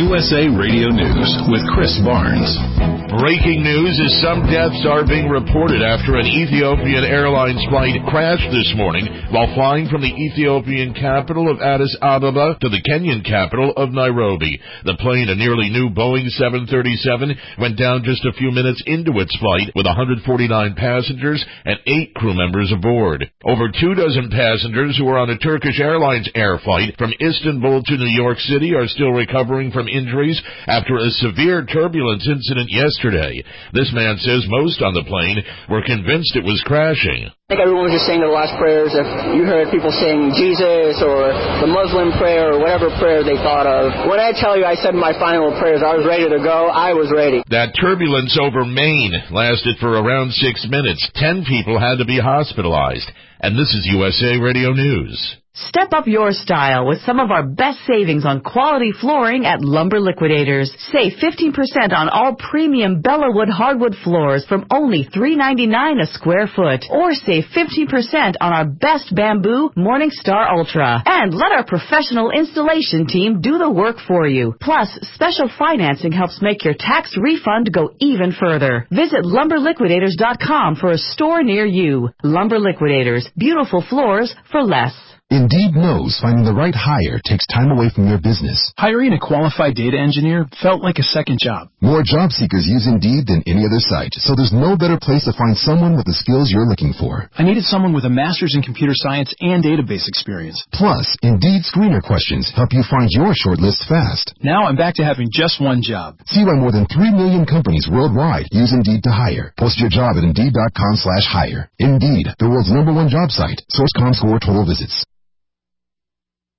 USA Radio News with Chris Barnes. Breaking news is some deaths are being reported after an Ethiopian Airlines flight crashed this morning while flying from the Ethiopian capital of Addis Ababa to the Kenyan capital of Nairobi. The plane, a nearly new Boeing 737, went down just a few minutes into its flight with 149 passengers and 8 crew members aboard. Over 24 passengers who were on a Turkish Airlines air flight from Istanbul to New York City are still recovering from injuries after a severe turbulence incident yesterday. This man says most on the plane were convinced it was crashing. I think everyone was just saying their last prayers. If you heard people saying Jesus or the Muslim prayer or whatever prayer they thought of. When I tell you I said my final prayers, I was ready to go. I was ready. That turbulence over Maine lasted for around 6 minutes. 10 people had to be hospitalized. And this is USA Radio News. Step up your style with some of our best savings on quality flooring at Lumber Liquidators. Save 15% on all premium Bellawood hardwood floors from only $3.99 a square foot. Or save 15% on our best bamboo Morningstar Ultra. And let our professional installation team do the work for you. Plus, special financing helps make your tax refund go even further. Visit LumberLiquidators.com for a store near you. Lumber Liquidators. Beautiful floors for less. Indeed knows finding the right hire takes time away from your business. Hiring a qualified data engineer felt like a second job. More job seekers use Indeed than any other site, so there's no better place to find someone with the skills you're looking for. I needed someone with a master's in computer science and database experience. Plus, Indeed screener questions help you find your shortlist fast. Now I'm back to having just one job. See why more than 3 million companies worldwide use Indeed to hire. Post your job at Indeed.com/hire. Indeed, the world's #1 job site. Source.com score total visits.